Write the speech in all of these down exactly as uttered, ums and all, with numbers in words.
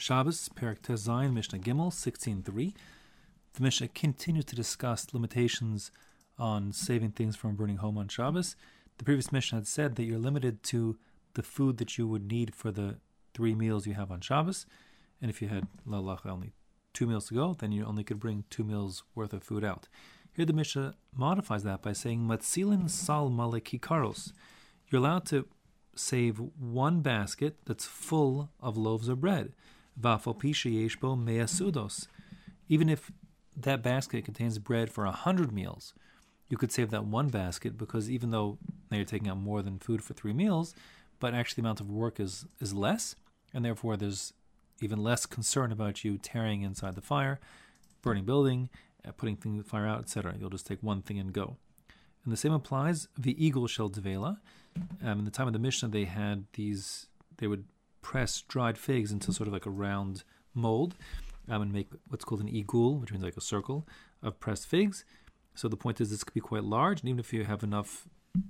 Shabbos, Perek Tes Zayin, Mishnah Gimel, sixteen three. The Mishnah continues to discuss limitations on saving things from burning home on Shabbos. The previous Mishnah had said that you're limited to the food that you would need for the three meals you have on Shabbos. And if you had lalach only two meals to go, then you only could bring two meals worth of food out. Here the Mishnah modifies that by saying, Matzilin sal male kikaros. You're allowed to save one basket that's full of loaves of bread. Vafal pisha yeshbo mea sudos. Even if that basket contains bread for a hundred meals, you could save that one basket, because even though now you're taking out more than food for three meals, but actually the amount of work is, is less, and therefore there's even less concern about you tearing inside the fire, burning building, uh, putting things in the fire out, et cetera. You'll just take one thing and go. And the same applies, the eagle shel devela. Um, in the time of the Mishnah, they had these, they would press dried figs into sort of like a round mold um, and make what's called an igul, which means like a circle of pressed figs. So the point is this could be quite large, and even if you have enough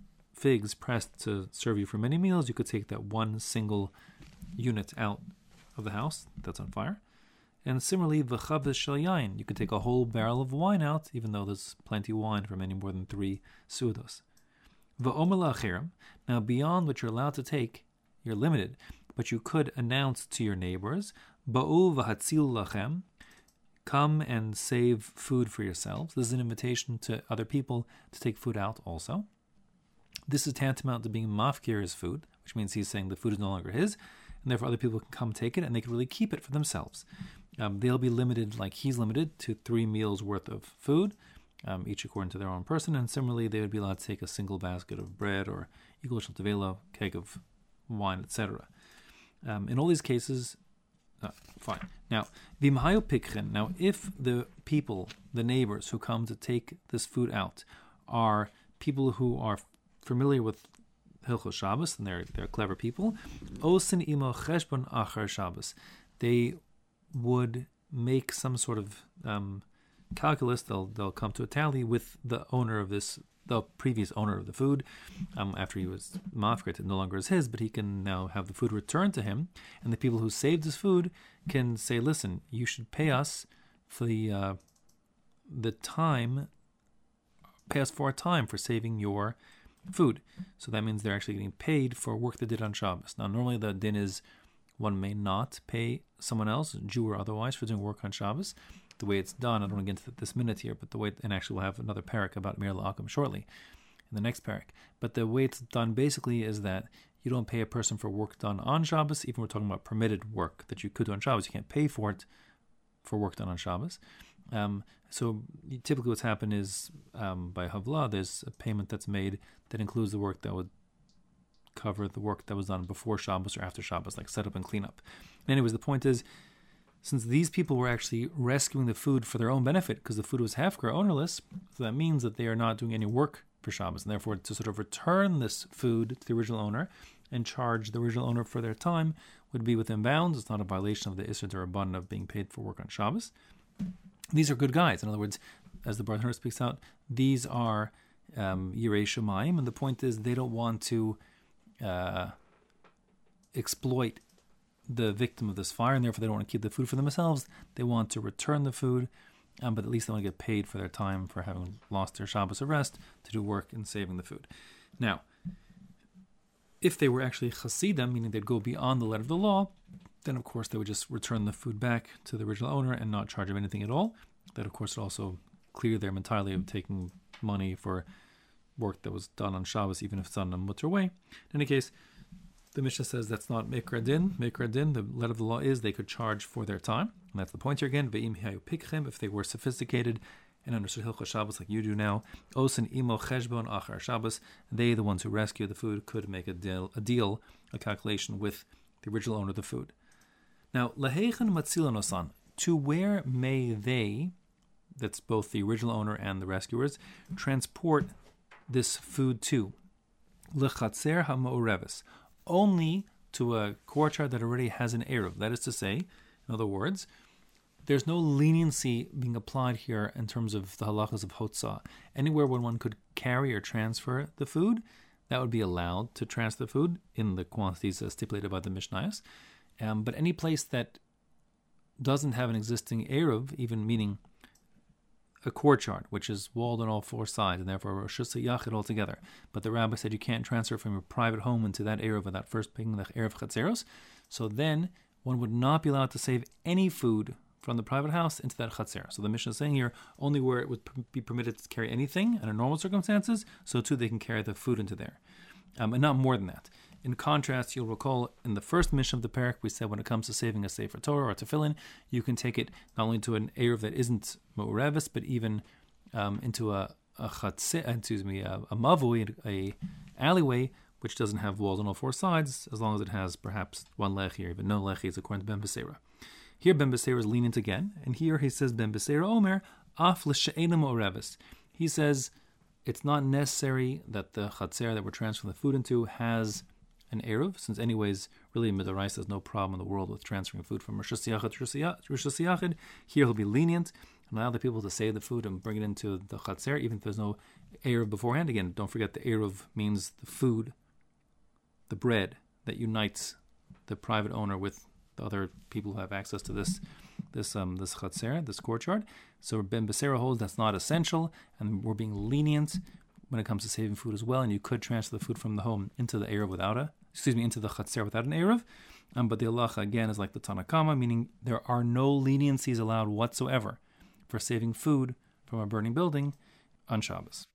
figs pressed to serve you for many meals, you could take that one single unit out of the house that's on fire. And similarly, v'chaves shel yain, you could take a whole barrel of wine out, even though there's plenty of wine for many more than three sudos. V'omer la'achirim, now beyond what you're allowed to take, you're limited, but you could announce to your neighbors, ba'u v'hatzil lachem, come and save food for yourselves. This is an invitation to other people to take food out also. This is tantamount to being mafkir his food, which means he's saying the food is no longer his, and therefore other people can come take it and they can really keep it for themselves. Um, they'll be limited, like he's limited, to three meals worth of food, um, each according to their own person, and similarly they would be allowed to take a single basket of bread or eagle shel tevela, keg of wine, et cetera. Um, in all these cases, uh, fine. Now, v'imhayo pikchen. Now, if the people, the neighbors who come to take this food out, are people who are familiar with Hilchos Shabbos, and they're they're clever people, osin imo cheshbon achar Shabbos, they would make some sort of um, calculus. They'll they'll come to a tally with the owner of this, the previous owner of the food, um, after he was mafkir, it no longer is his, but he can now have the food returned to him, and the people who saved his food can say, listen, you should pay us for the uh, the time, pay us for our time for saving your food. So that means they're actually getting paid for work they did on Shabbos. Now, normally the din is one may not pay someone else, Jew or otherwise, for doing work on Shabbos. The way it's done, I don't want to get into this minute here, but the way, and actually we'll have another parak about Mir La'akim shortly, in the next parak. But the way it's done basically is that you don't pay a person for work done on Shabbos, even we're talking about permitted work that you could do on Shabbos. You can't pay for it for work done on Shabbos. Um, so typically what's happened is, um, by Havla, there's a payment that's made that includes the work that would cover the work that was done before Shabbos or after Shabbos, like setup and cleanup. Anyways, the point is, since these people were actually rescuing the food for their own benefit, because the food was hefker, ownerless, so that means that they are not doing any work for Shabbos, and therefore to sort of return this food to the original owner and charge the original owner for their time would be within bounds. It's not a violation of the Isser D'Rabbanan of being paid for work on Shabbos. These are good guys. In other words, as the Bartenura speaks out, these are um, Yirei Shamayim, and the point is they don't want to uh, exploit the victim of this fire, and therefore they don't want to keep the food for themselves. They want to return the food, um, but at least they want to get paid for their time for having lost their Shabbos rest to do work in saving the food. Now, if they were actually Hasidim, meaning they'd go beyond the letter of the law, then of course they would just return the food back to the original owner and not charge him anything at all. That of course would also clear them entirely of taking money for work that was done on Shabbos, even if it's done in a mutter way. In any case, the Mishnah says that's not Mikra Din. Mikra Din, the letter of the law is they could charge for their time. And that's the point here again. Ve'im hihayu pikchem, if they were sophisticated and understood Hilchos Shabbos like you do now, Osin imo cheshbon achar Shabbos, they, the ones who rescue the food, could make a deal, a deal, a calculation with the original owner of the food. Now, laheichen matzilan osan, to where may they, that's both the original owner and the rescuers, transport this food to? Lechatzer ha'ma'oreves, only to a courtyard that already has an eruv. That is to say, in other words, there's no leniency being applied here in terms of the halachas of hotzah. Anywhere where one could carry or transfer the food, that would be allowed to transfer the food in the quantities stipulated by the Mishnayos. Um, but any place that doesn't have an existing Eruv, even meaning a courtyard, which is walled on all four sides, and therefore Rosh Yachid altogether. But the rabbi said you can't transfer from your private home into that Eruv without first picking the Eruv Chatzeros. So then one would not be allowed to save any food from the private house into that Chatzer. So the Mishnah is saying here, only where it would be permitted to carry anything under normal circumstances, so too they can carry the food into there. Um, and not more than that. In contrast, you'll recall in the first Mishnah of the parak, we said when it comes to saving a Sefer Torah or tefillin, you can take it not only to an Eruv that isn't Mu'revis, but even um, into a, a chatze, excuse me, a, a mavui, a alleyway, which doesn't have walls on all four sides, as long as it has perhaps one lechi or even no lechi, is according to Ben Beseira. Here Ben Beseira is lenient again, and here he says Ben Beseira Omer, af l'she'ena Mu'revis. He says it's not necessary that the chatzer that we're transferring the food into has an Eruv, since anyways, really Midoraisa there's no problem in the world with transferring food from Rosh Yachid to Rosh Yachid. Here he'll be lenient and allow the people to save the food and bring it into the Chatzer, even if there's no Eruv beforehand. Again, don't forget the Eruv means the food, the bread that unites the private owner with the other people who have access to this this um this Chatzer, this courtyard. So Ben Beseira holds that's not essential, and we're being lenient when it comes to saving food as well, and you could transfer the food from the home into the Eruv without a, excuse me, into the Chatzer without an Eruv. Um, but the halacha again is like the Tanna Kama, meaning there are no leniencies allowed whatsoever for saving food from a burning building on Shabbos.